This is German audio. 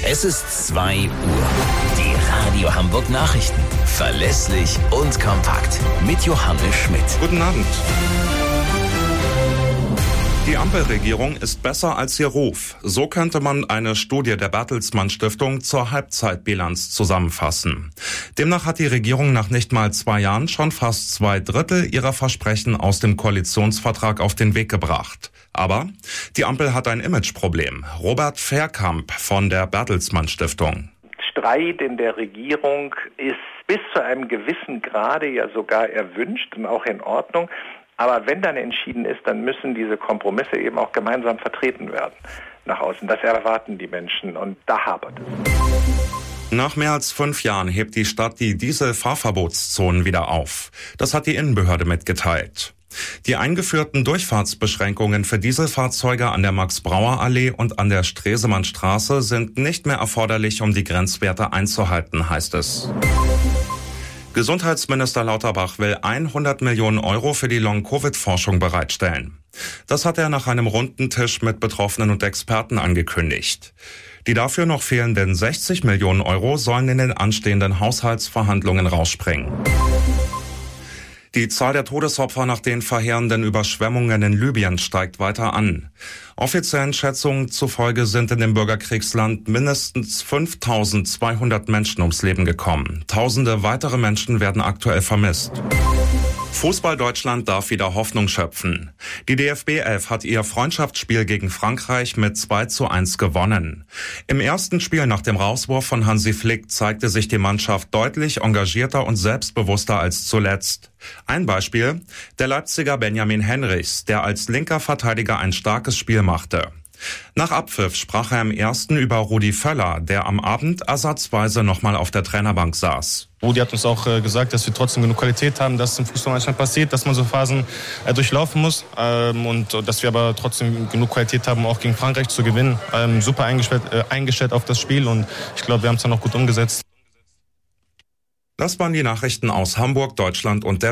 Es ist 2 Uhr. Die Radio Hamburg Nachrichten. Verlässlich und kompakt. Mit Johannes Schmidt. Guten Abend. Die Ampelregierung ist besser als ihr Ruf. So könnte man eine Studie der Bertelsmann Stiftung zur Halbzeitbilanz zusammenfassen. Demnach hat die Regierung nach nicht mal 2 Jahren schon fast 2/3 ihrer Versprechen aus dem Koalitionsvertrag auf den Weg gebracht. Aber die Ampel hat ein Imageproblem. Robert Verkamp von der Bertelsmann Stiftung. Streit in der Regierung ist bis zu einem gewissen Grade ja sogar erwünscht und auch in Ordnung. Aber wenn dann entschieden ist, dann müssen diese Kompromisse eben auch gemeinsam vertreten werden nach außen. Das erwarten die Menschen und da hapert es. Nach mehr als 5 Jahren hebt die Stadt die Dieselfahrverbotszonen wieder auf. Das hat die Innenbehörde mitgeteilt. Die eingeführten Durchfahrtsbeschränkungen für Dieselfahrzeuge an der Max-Brauer-Allee und an der Stresemannstraße sind nicht mehr erforderlich, um die Grenzwerte einzuhalten, heißt es. Gesundheitsminister Lauterbach will 100 Millionen Euro für die Long-Covid-Forschung bereitstellen. Das hat er nach einem runden Tisch mit Betroffenen und Experten angekündigt. Die dafür noch fehlenden 60 Millionen Euro sollen in den anstehenden Haushaltsverhandlungen rausspringen. Die Zahl der Todesopfer nach den verheerenden Überschwemmungen in Libyen steigt weiter an. Offiziellen Schätzungen zufolge sind in dem Bürgerkriegsland mindestens 5.200 Menschen ums Leben gekommen. Tausende weitere Menschen werden aktuell vermisst. Fußball Deutschland darf wieder Hoffnung schöpfen. Die DFB 11 hat ihr Freundschaftsspiel gegen Frankreich mit 2:1 gewonnen. Im ersten Spiel nach dem Rauswurf von Hansi Flick zeigte sich die Mannschaft deutlich engagierter und selbstbewusster als zuletzt. Ein Beispiel: der Leipziger Benjamin Henrichs, der als linker Verteidiger ein starkes Spiel machte. Nach Abpfiff sprach er im ersten über Rudi Völler, der am Abend ersatzweise nochmal auf der Trainerbank saß. Rudi hat uns auch gesagt, dass wir trotzdem genug Qualität haben, dass es im Fußball manchmal passiert, dass man so Phasen durchlaufen muss und dass wir aber trotzdem genug Qualität haben, auch gegen Frankreich zu gewinnen. Super eingestellt auf das Spiel und ich glaube, wir haben es dann auch gut umgesetzt. Das waren die Nachrichten aus Hamburg, Deutschland und der